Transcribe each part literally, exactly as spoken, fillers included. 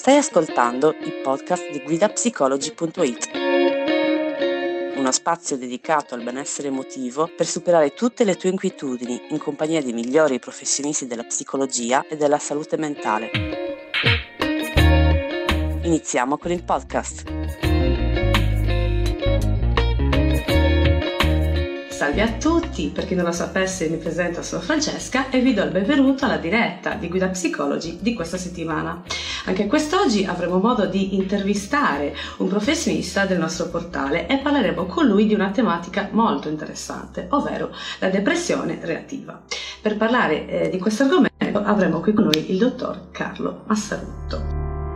Stai ascoltando il podcast di guida psicologi punto it, uno spazio dedicato al benessere emotivo per superare tutte le tue inquietudini in compagnia dei migliori professionisti della psicologia e della salute mentale. Iniziamo con il podcast. Salve a tutti, per chi non lo sapesse mi presento, sono Francesca e vi do il benvenuto alla diretta di Guida Psicologi di questa settimana. Anche quest'oggi avremo modo di intervistare un professionista del nostro portale e parleremo con lui di una tematica molto interessante, ovvero la depressione reattiva. Per parlare eh, di questo argomento avremo qui con noi il dottor Carlo Massarutto.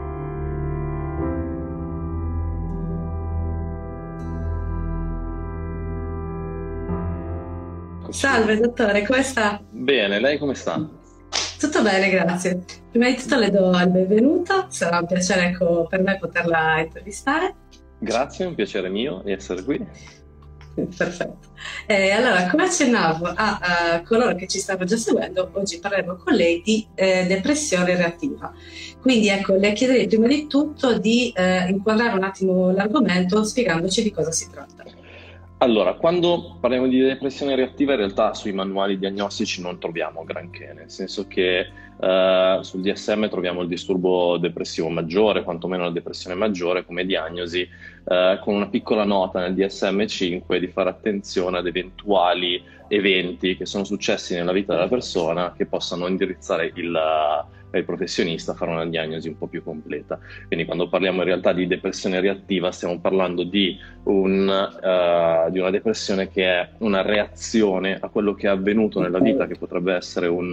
Salve dottore, come sta? Bene, lei come sta? Tutto bene, grazie. Prima di tutto le do il benvenuto, sarà un piacere ecco, per me poterla intervistare. Grazie, è un piacere mio di essere qui. Perfetto. Eh, allora, come accennavo a, a coloro che ci stanno già seguendo, oggi parleremo con lei di eh, depressione reattiva. Quindi ecco, le chiederei prima di tutto di eh, inquadrare un attimo l'argomento spiegandoci di cosa si tratta. Allora, quando parliamo di depressione reattiva in realtà sui manuali diagnostici non troviamo granché, nel senso che eh, sul D S M troviamo il disturbo depressivo maggiore, quantomeno la depressione maggiore come diagnosi, eh, con una piccola nota nel D S M cinque di fare attenzione ad eventuali eventi che sono successi nella vita della persona che possano indirizzare il il professionista a fare una diagnosi un po' più completa. Quindi quando parliamo in realtà di depressione reattiva stiamo parlando di, un, uh, di una depressione che è una reazione a quello che è avvenuto nella vita, che potrebbe essere un,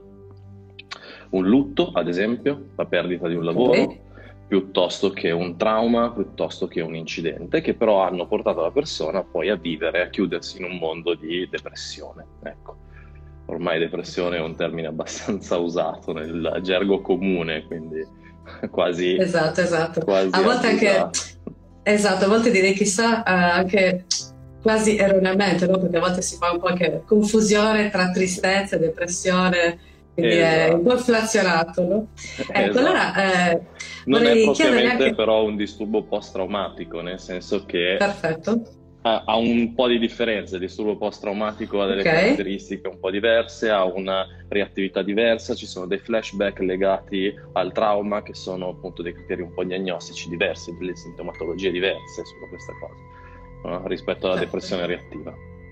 uh, un lutto, ad esempio, la perdita di un lavoro, okay, piuttosto che un trauma, piuttosto che un incidente, che però hanno portato la persona poi a vivere, a chiudersi in un mondo di depressione. Ecco. Ormai depressione è un termine abbastanza usato nel gergo comune, quindi quasi... Esatto, esatto. Quasi a volte anche... Esatto, a volte direi chissà eh, anche quasi erroneamente, no? Perché a volte si fa un po' anche confusione tra tristezza e depressione, quindi esatto, è un po' inflazionato, no? Ecco, esatto. Allora... Eh, non è propriamente anche... però un disturbo post-traumatico, nel senso che... Perfetto. Ha un po' di differenze, il disturbo post-traumatico ha delle okay. caratteristiche un po' diverse, ha una reattività diversa, ci sono dei flashback legati al trauma che sono appunto dei criteri un po' diagnostici diversi, delle sintomatologie diverse su questa cosa, no? Rispetto alla certo. depressione reattiva.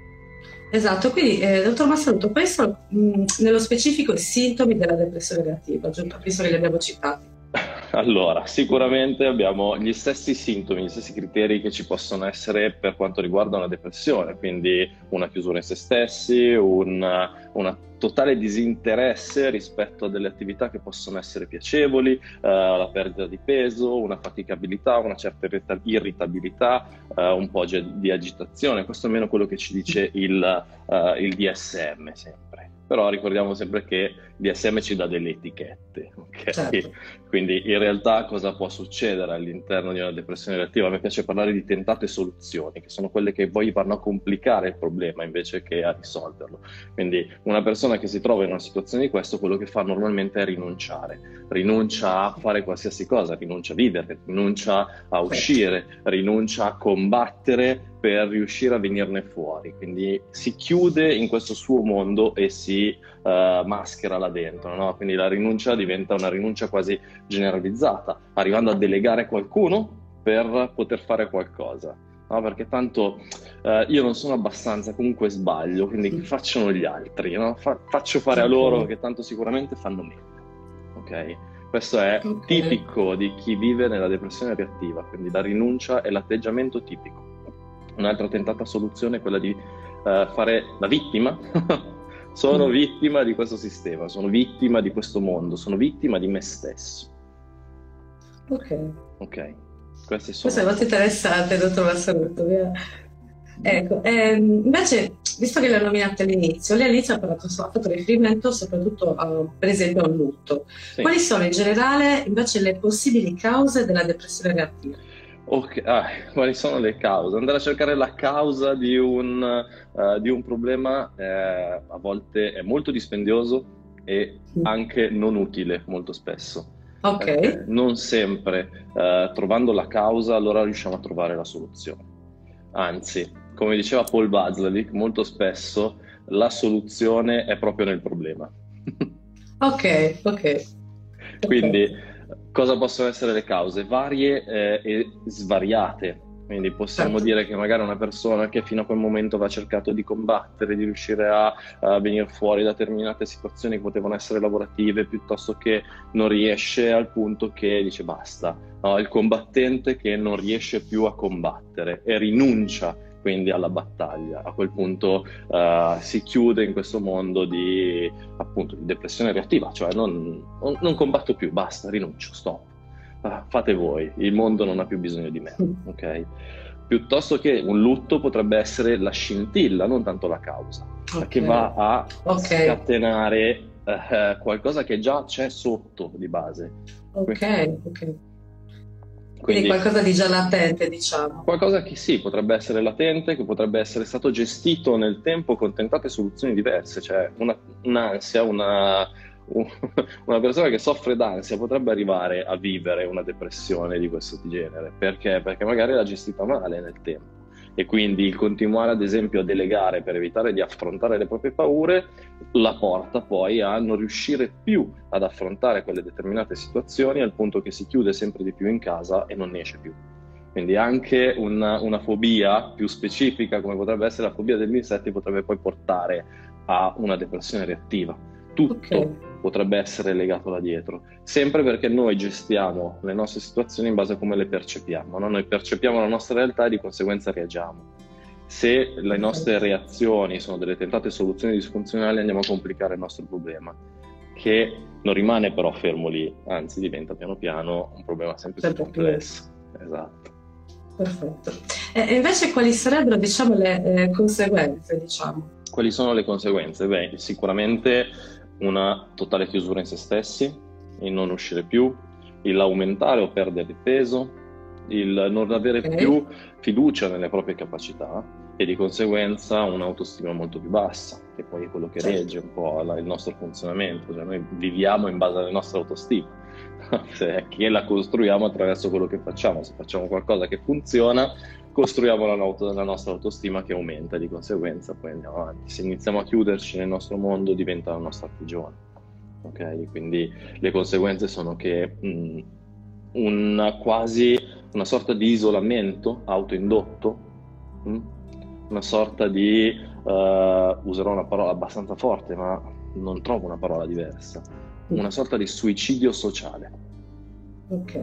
Esatto, quindi eh, dottor Massarutto, quali sono mh, nello specifico i sintomi della depressione reattiva, giusto? Visto che li abbiamo citati. Allora, sicuramente abbiamo gli stessi sintomi, gli stessi criteri che ci possono essere per quanto riguarda una depressione, quindi una chiusura in se stessi, un una totale disinteresse rispetto a delle attività che possono essere piacevoli, eh, la perdita di peso, una faticabilità, una certa irritabilità, eh, un po' di agitazione. Questo è almeno quello che ci dice il, uh, il D S M sempre. Però ricordiamo sempre che il D S M ci dà delle etichette, ok? Certo. Quindi in realtà cosa può succedere all'interno di una depressione reattiva? A me piace parlare di tentate soluzioni, che sono quelle che poi vanno a complicare il problema invece che a risolverlo. Quindi una persona che si trova in una situazione di questo, quello che fa normalmente è rinunciare, rinuncia a fare qualsiasi cosa, rinuncia a vivere, rinuncia a uscire, rinuncia a combattere per riuscire a venirne fuori, quindi si chiude in questo suo mondo e si uh, maschera là dentro, no? Quindi la rinuncia diventa una rinuncia quasi generalizzata, arrivando a delegare qualcuno per poter fare qualcosa, no? Perché tanto uh, io non sono abbastanza, comunque sbaglio, quindi facciano gli altri, no? Fa- faccio fare a loro che tanto sicuramente fanno meglio, ok? Questo è okay. tipico di chi vive nella depressione reattiva, quindi la rinuncia è l'atteggiamento tipico. Un'altra tentata soluzione è quella di uh, fare la vittima. Sono mm. vittima di questo sistema, sono vittima di questo mondo, sono vittima di me stesso. Ok. Ok. Queste sono... Questo è molto interessante, dottor Massarutto. Ecco, ehm, invece, visto che l'ha nominato all'inizio, lei all'inizio ha, parlato, ha fatto riferimento soprattutto a, per esempio a un lutto. Sì. Quali sono in generale invece le possibili cause della depressione reattiva? Ok, ah, quali sono le cause? Andare a cercare la causa di un, uh, di un problema eh, a volte è molto dispendioso e anche non utile molto spesso. Ok. Perché non sempre eh, trovando la causa allora riusciamo a trovare la soluzione. Anzi, come diceva Paul Watzlawick, molto spesso la soluzione è proprio nel problema. Ok, ok. Quindi, Perfetto. cosa possono essere le cause? Varie eh, e svariate. Quindi possiamo Certo. dire che magari una persona che fino a quel momento aveva cercato di combattere, di riuscire a, a venire fuori da determinate situazioni che potevano essere lavorative, piuttosto che non riesce al punto che dice basta. No, il combattente che non riesce più a combattere e rinuncia quindi alla battaglia. A quel punto uh, si chiude in questo mondo di, appunto, di depressione reattiva, cioè non, non, non combatto più, basta, rinuncio, stop. Uh, fate voi, il mondo non ha più bisogno di me, ok? Piuttosto che un lutto potrebbe essere la scintilla, non tanto la causa, okay, che va a okay. scatenare uh, qualcosa che già c'è sotto di base. Ok, ok. Quindi, Quindi qualcosa di già latente, diciamo. Qualcosa che sì, potrebbe essere latente, che potrebbe essere stato gestito nel tempo con tentate soluzioni diverse, cioè una, un'ansia, una, una persona che soffre d'ansia potrebbe arrivare a vivere una depressione di questo genere. Perché? Perché magari l'ha gestita male nel tempo. E quindi il continuare ad esempio a delegare per evitare di affrontare le proprie paure la porta poi a non riuscire più ad affrontare quelle determinate situazioni, al punto che si chiude sempre di più in casa e non ne esce più. Quindi anche una, una fobia più specifica, come potrebbe essere la fobia degli insetti, potrebbe poi portare a una depressione reattiva. Tutto okay. potrebbe essere legato là dietro, sempre perché noi gestiamo le nostre situazioni in base a come le percepiamo, no? Noi percepiamo la nostra realtà e di conseguenza reagiamo. Se le nostre reazioni sono delle tentate soluzioni disfunzionali, andiamo a complicare il nostro problema, che non rimane però fermo lì, anzi diventa piano piano un problema sempre, sempre più complesso. Più. Esatto. Perfetto. E invece quali sarebbero, diciamo, le eh, conseguenze, diciamo? Quali sono le conseguenze? Beh, sicuramente una totale chiusura in se stessi, il non uscire più, l'aumentare o perdere di peso, il non avere okay. più fiducia nelle proprie capacità e di conseguenza un'autostima molto più bassa, che poi è quello che certo. regge un po' la, il nostro funzionamento, cioè noi viviamo in base alle nostre autostime, che la costruiamo attraverso quello che facciamo. Se facciamo qualcosa che funziona, costruiamo la, no- la nostra autostima che aumenta, di conseguenza poi andiamo avanti. Se iniziamo a chiuderci nel nostro mondo diventa la nostra prigione, ok? Quindi le conseguenze sono che mh, una quasi una sorta di isolamento autoindotto, mh? una sorta di uh, userò una parola abbastanza forte ma non trovo una parola diversa, una sorta di suicidio sociale. Ok.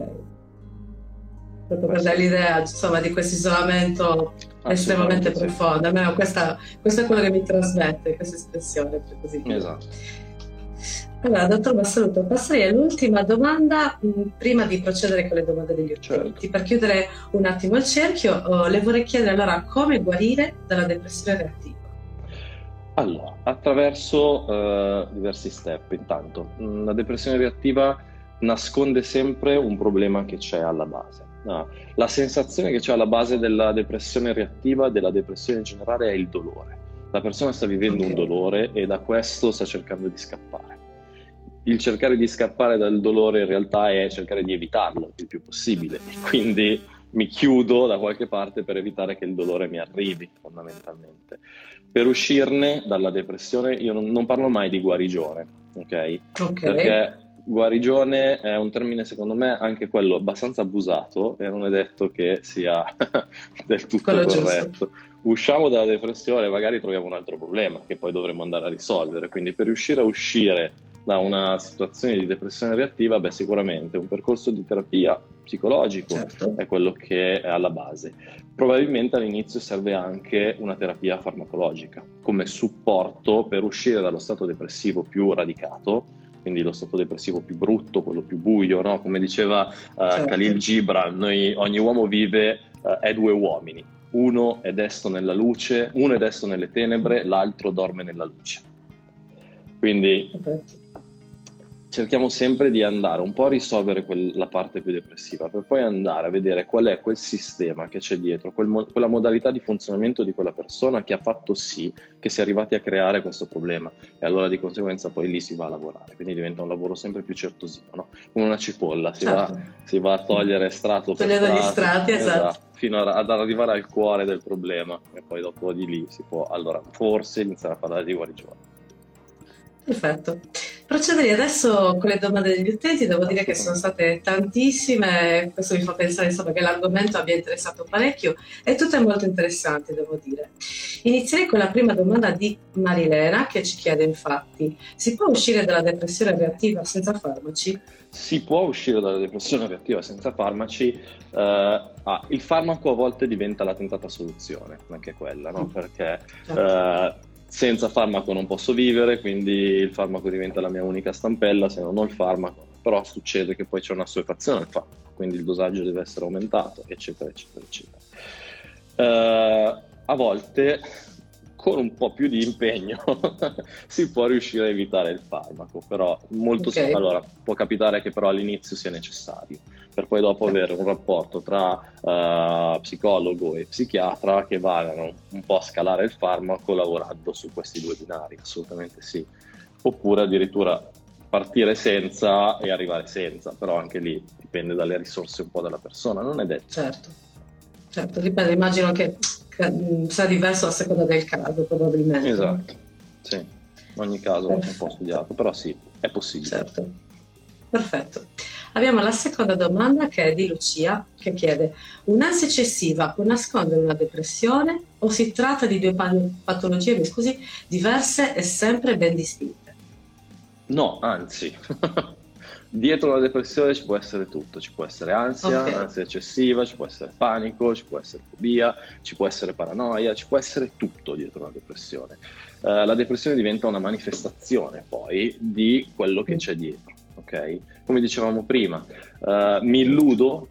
Proprio per dare l'idea, insomma, di questo isolamento estremamente sì. profondo. Almeno questa, questo è quello che mi trasmette, questa espressione, per così dire. Esatto. Allora, dottor Bassaluto, passerei all'ultima domanda mh, prima di procedere con le domande degli utenti. Certo. Per chiudere un attimo il cerchio, oh, le vorrei chiedere allora come guarire dalla depressione reattiva. Allora, attraverso uh, diversi step. Intanto, la depressione reattiva nasconde sempre un problema che c'è alla base. No, la sensazione che c'è alla base della depressione reattiva, della depressione in generale, è il dolore. La persona sta vivendo okay. un dolore e da questo sta cercando di scappare. Il cercare di scappare dal dolore in realtà è cercare di evitarlo il più possibile, e quindi mi chiudo da qualche parte per evitare che il dolore mi arrivi, fondamentalmente. Per uscirne dalla depressione io non, non parlo mai di guarigione, ok? Ok. Perché guarigione è un termine, secondo me, anche quello abbastanza abusato e non è detto che sia del tutto quello corretto. Giusto. Usciamo dalla depressione, magari troviamo un altro problema che poi dovremo andare a risolvere, quindi per riuscire a uscire da una situazione di depressione reattiva, beh, sicuramente un percorso di terapia psicologico certo. è quello che è alla base. Probabilmente all'inizio serve anche una terapia farmacologica come supporto per uscire dallo stato depressivo più radicato, quindi lo stato depressivo più brutto, quello più buio, no? Come diceva uh, certo. Khalil Gibran, noi, ogni uomo vive uh, è due uomini, uno è desto nella luce, uno è desto nelle tenebre, l'altro dorme nella luce. Quindi cerchiamo sempre di andare un po' a risolvere quel- la parte più depressiva, per poi andare a vedere qual è quel sistema che c'è dietro, quel mo- quella modalità di funzionamento di quella persona che ha fatto sì che si è arrivati a creare questo problema, e allora di conseguenza poi lì si va a lavorare, quindi diventa un lavoro sempre più certosino, no? Come una cipolla, si va, Certo. si va a togliere strato per Togliendo gli strato, strati, esatto. esatto, fino a- ad arrivare al cuore del problema, e poi dopo di lì si può allora forse iniziare a parlare di guarigione. Perfetto. Procederei adesso con le domande degli utenti, devo dire che sono Assolutamente. state tantissime, questo mi fa pensare insomma, che l'argomento abbia interessato parecchio e tutte molto interessanti, devo dire. Inizierei con la prima domanda di Marilena che ci chiede infatti, si può uscire dalla depressione reattiva senza farmaci? Si può uscire dalla depressione reattiva senza farmaci. eh, ah, il farmaco a volte diventa la tentata soluzione, anche quella, no? Mm, Perché certo. eh, senza farmaco non posso vivere, quindi il farmaco diventa la mia unica stampella, se non ho il farmaco, però succede che poi c'è un'assuefazione al farmaco, quindi il dosaggio deve essere aumentato, eccetera, eccetera, eccetera. Eh, a volte con un po' più di impegno si può riuscire a evitare il farmaco, però molto Ok, sp- allora, può capitare che però all'inizio sia necessario, per poi dopo avere certo. un rapporto tra eh, psicologo e psichiatra che vadano un po' a scalare il farmaco lavorando su questi due binari, assolutamente sì. Oppure addirittura partire senza e arrivare senza, però anche lì dipende dalle risorse un po' della persona, non è detto. Certo, certo, dipende, immagino che che, mm, sia diverso a seconda del caso, probabilmente, no? Esatto, sì, in ogni caso va un po' Perfetto, studiato, però sì, è possibile. certo, perfetto. Abbiamo la seconda domanda che è di Lucia, che chiede: un'ansia eccessiva può nascondere una depressione o si tratta di due pa- patologie, mi scusi, diverse e sempre ben distinte? No, anzi, dietro la depressione ci può essere tutto, ci può essere Ok, ansia, ansia eccessiva, ci può essere panico, ci può essere fobia, ci può essere paranoia, ci può essere tutto dietro la depressione. Eh, la depressione diventa una manifestazione poi di quello che mm, c'è dietro, ok? Come dicevamo prima, eh, mi illudo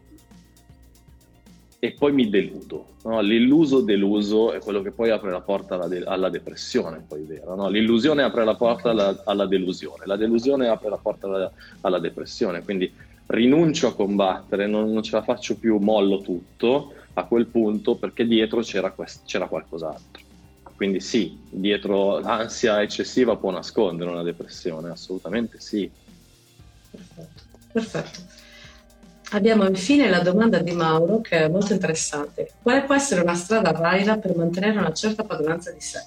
e poi mi deludo, no? L'illuso deluso è quello che poi apre la porta alla, de- alla depressione, poi vero, no? L'illusione apre la ok, porta alla, alla delusione, la delusione apre la porta alla, alla depressione, quindi rinuncio a combattere, non, non ce la faccio più, mollo tutto a quel punto perché dietro c'era, quest- c'era qualcos'altro. Quindi sì, dietro l'ansia eccessiva può nascondere una depressione, assolutamente sì. perfetto, perfetto. Abbiamo infine la domanda di Mauro che è molto interessante. Quale può essere una strada valida per mantenere una certa padronanza di sé?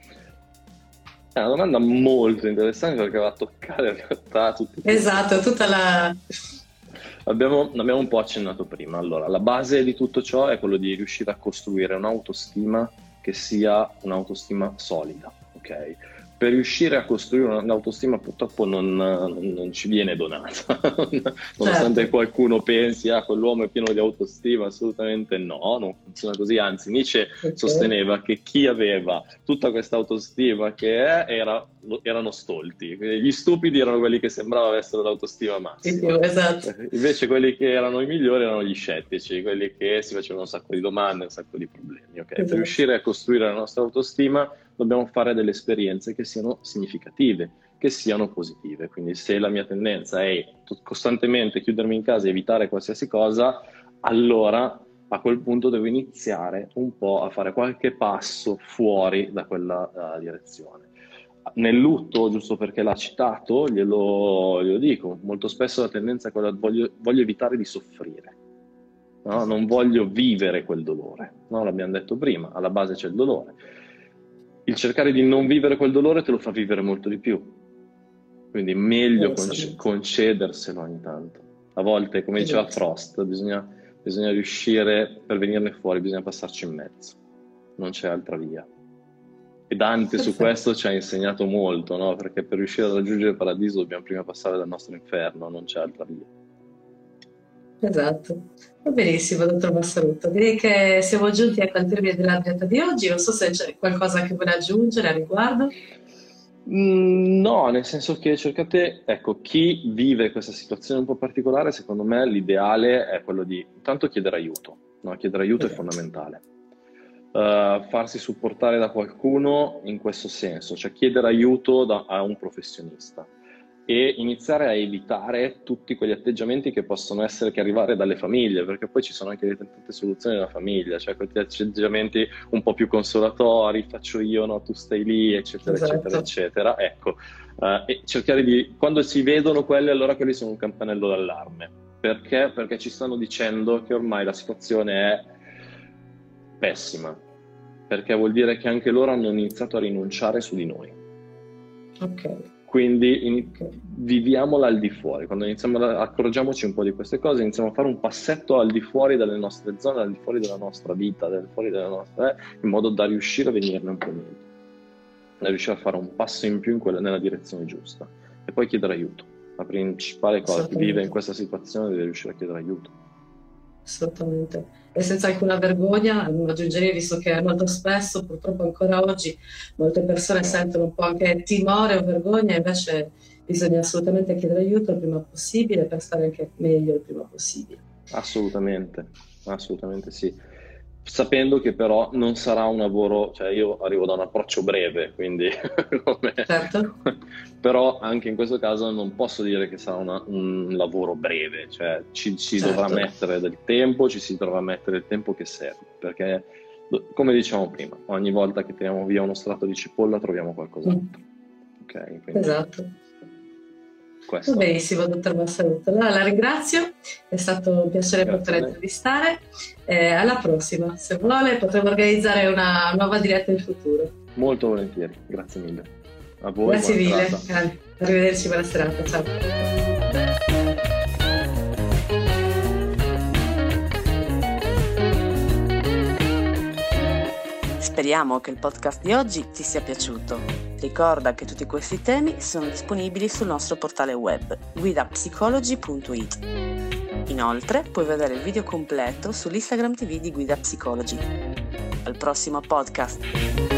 È una domanda molto interessante perché va a toccare in realtà tutti i punti. Esatto, tutta la... Abbiamo, abbiamo un po' accennato prima. Allora, la base di tutto ciò è quello di riuscire a costruire un'autostima che sia un'autostima solida, ok? Per riuscire a costruire un'autostima purtroppo non, non- non ci viene donata, nonostante Certo, qualcuno pensi, ah, quell'uomo è pieno di autostima, assolutamente no, non funziona così, anzi Nietzsche ok. sosteneva che chi aveva tutta questa autostima che è, era- erano stolti, gli stupidi erano quelli che sembrava avessero l'autostima Di massima. più, esatto, Eh, Invece quelli che erano i migliori erano gli scettici, quelli che si facevano un sacco di domande, un sacco di problemi. Ok? Per esatto. riuscire a costruire la nostra autostima dobbiamo fare delle esperienze che siano significative, che siano positive. Quindi se la mia tendenza è costantemente chiudermi in casa e evitare qualsiasi cosa, allora a quel punto devo iniziare un po' a fare qualche passo fuori da quella uh, direzione. Nel lutto, giusto perché l'ha citato, glielo, glielo dico, molto spesso la tendenza è quella di voglio, voglio evitare di soffrire, no? Non Esatto. voglio vivere quel dolore, no? L'abbiamo detto prima, alla base c'è il dolore. Il cercare di non vivere quel dolore te lo fa vivere molto di più, quindi meglio conce- Assolutamente. concederselo ogni tanto. A volte, come diceva Esatto. Frost, bisogna, bisogna riuscire, per venirne fuori, bisogna passarci in mezzo, non c'è altra via. E Dante su Perfetto. questo ci ha insegnato molto, no? Perché per riuscire a raggiungere il paradiso dobbiamo prima passare dal nostro inferno, non c'è altra via. Esatto. Va benissimo, dottor Massaruto. Direi che siamo giunti ecco, al termine della diretta di oggi. Non so se c'è qualcosa che vuole aggiungere a riguardo. Mm, no, nel senso che cercate, ecco, chi vive questa situazione un po' particolare, secondo me l'ideale è quello di intanto chiedere aiuto, no? Chiedere aiuto è Esatto. fondamentale. Uh, farsi supportare da qualcuno in questo senso, cioè chiedere aiuto da, a un professionista. e iniziare a evitare tutti quegli atteggiamenti che possono essere, che arrivare dalle famiglie, perché poi ci sono anche tante soluzioni della famiglia, cioè questi atteggiamenti un po' più consolatori, faccio io, no, tu stai lì, eccetera, Esatto. eccetera, eccetera. Ecco, uh, e cercare di, quando si vedono quelli, allora quelli sono un campanello d'allarme. Perché? Perché ci stanno dicendo che ormai la situazione è pessima, perché vuol dire che anche loro hanno iniziato a rinunciare su di noi. Ok. Quindi in, viviamola al di fuori. Quando iniziamo a accorgiamoci un po' di queste cose, iniziamo a fare un passetto al di fuori delle nostre zone, al di fuori della nostra vita, al di fuori della nostra, eh, in modo da riuscire a venirne un po' meglio, da riuscire a fare un passo in più in quella, nella direzione giusta, e poi chiedere aiuto. La principale cosa, chi vive in questa situazione deve riuscire a chiedere aiuto. Assolutamente, e senza alcuna vergogna. Aggiungerei, visto che molto spesso, purtroppo ancora oggi, molte persone sentono un po' anche timore o vergogna, invece bisogna assolutamente chiedere aiuto il prima possibile per stare anche meglio il prima possibile. Assolutamente, assolutamente sì. Sapendo che però non sarà un lavoro, cioè io arrivo da un approccio breve, quindi come... Certo. Però anche in questo caso non posso dire che sarà una, un lavoro breve, cioè ci si Certo. dovrà mettere del tempo, ci si dovrà mettere il tempo che serve, perché come dicevamo prima, ogni volta che tiriamo via uno strato di cipolla troviamo qualcos'altro. Mm. Okay, quindi... Esatto. Questo. Va benissimo, dottor Massaruto. Allora la ringrazio, è stato un piacere poter intervistare. Eh, alla prossima, se vuole potremo organizzare una nuova diretta in futuro. Molto volentieri, grazie mille. A voi. Grazie mille, serata. Arrivederci, buona serata, ciao. Speriamo che il podcast di oggi ti sia piaciuto. Ricorda che tutti questi temi sono disponibili sul nostro portale web guida psicologi punto it. Inoltre puoi vedere il video completo sull'Instagram T V di Guida Psicologi. Al prossimo podcast!